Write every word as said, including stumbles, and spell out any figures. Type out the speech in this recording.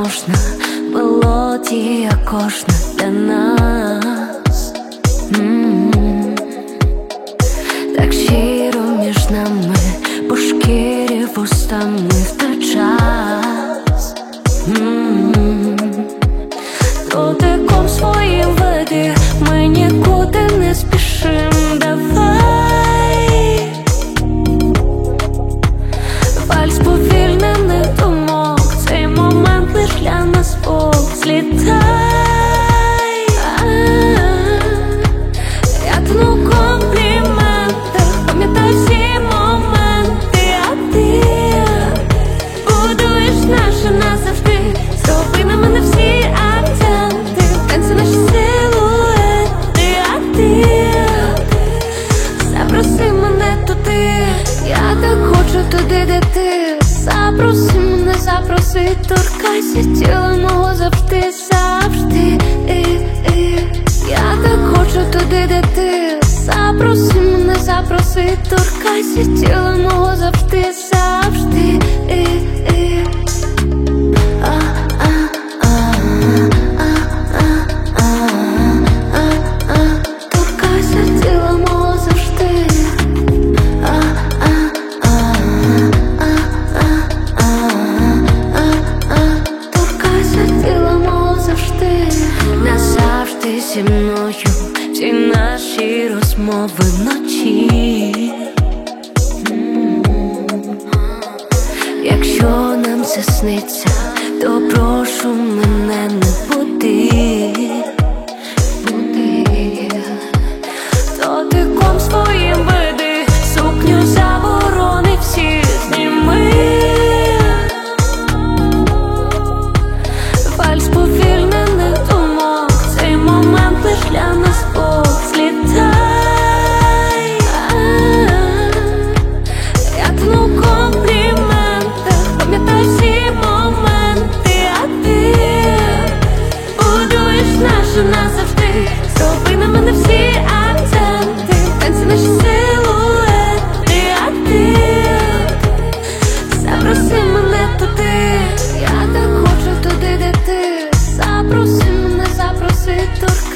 можна, мелодія кожна для нас. М-м-м. Так щиро між нами, по шкірі вустами в той час. М-м-м. Дотиком своїм веди, ми нікуди не спішим, давай. Вальс повільнених думок, цей момент лиш для нас двох. Злітай, я тону в компліментах, пам'ятай всі моменти, а ти будуєш наше назавжди. Зроби на мене всі акценти, танці наші силуети, а ти запроси мене туди, я так хочу туди, де ти. Запроси мене, запроси, торкайся тіла мого завжди, завжди. Я так хочу туди, де ти. Запроси мене, запроси, торкайся тіла мого завжди, завжди. Торкайся тіла мого завжди. Торкайся тіла мого завжди. Назавжди зі мною всі наші розмови вночі. Якщо нам це сниться, то прошу мене не буди. Дотиком своїм веди, сукню заборони всі зніми. Вальс повільнених думок, цей момент лиш для нас двох. Злітай, я тону в компліментах, пам'ятай всі моменти, а ти будуєш наше назавжди. Зроби на мене всі акценти, танці наші силуети, а ти запроси мене туди, я так хочу туди, де ти. Запроси мене, запроси, торкайся.